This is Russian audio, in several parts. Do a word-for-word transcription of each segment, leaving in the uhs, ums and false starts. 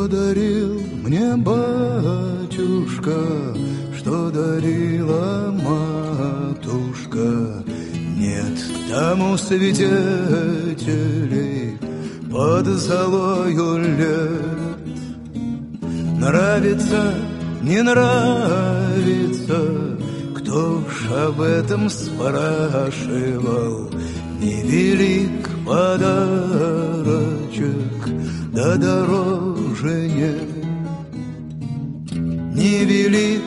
дарил мне батюшка, что дарила матушка. Нет тому свидетелей под золою лет. Нравится, не нравится, кто ж об этом спрашивал. Невелик подарочек, да дороже нет. Невелик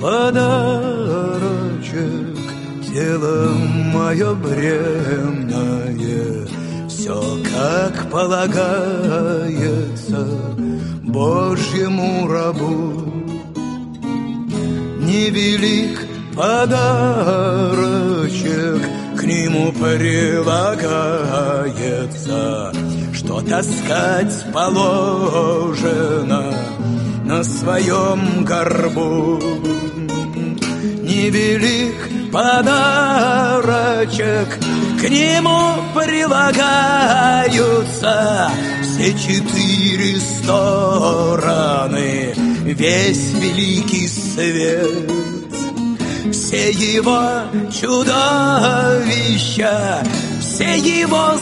подарочек, тело мое бренное, все как полагается Божьему рабу. Невелик подарочек, к нему прилагается, что таскать положено на своем горбу. Невелик подарочек, к нему прилагаются все четыре стороны, весь великий свет. Все его чудовища, все его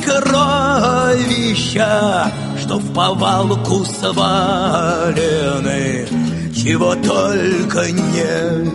сокровища, что в повалку свалены, чего только нет.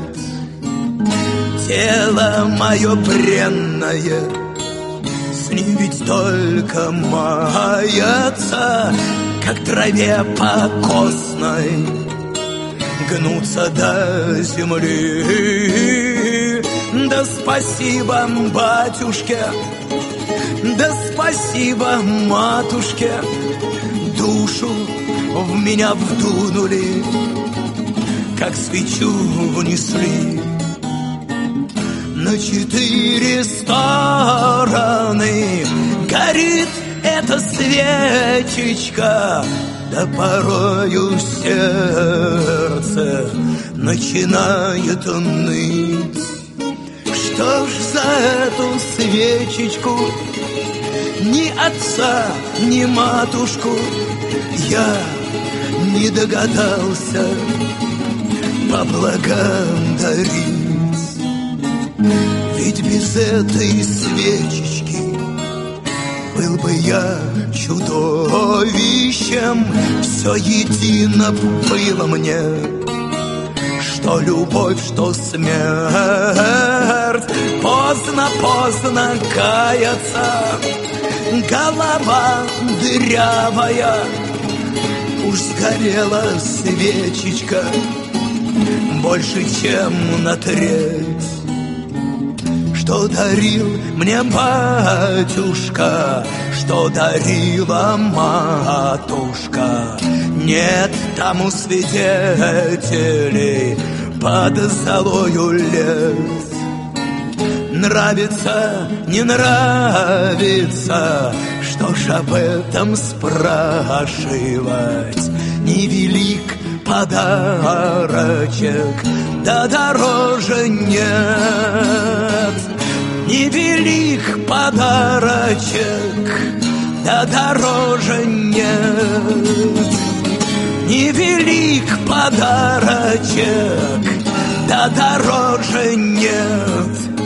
Тело мое бренное, с ним ведь только мается, как траве покосной, гнуться до земли. Да спасибо батюшке, да спасибо матушке, душу в меня вдунули, как свечу внесли. На четыре стороны горит эта свечечка, да порою сердце начинает ныть. Что ж за эту свечечку ни отца, ни матушку я не догадался поблагодарить. Ведь без этой свечечки был бы я чудовищем. Все едино было мне, что любовь, что смерть. Поздно, поздно каяться, голова дырявая. Уж сгорела свечечка больше, чем на треть. Что дарил мне батюшка, что дарила матушка, нет тому свидетелей под золою лет. Нравится, не нравится, что ж об этом спрашивать. Невелик подарочек, да дороже нет. Невелик подарочек, да дороже нет. Невелик подарочек, да дороже нет.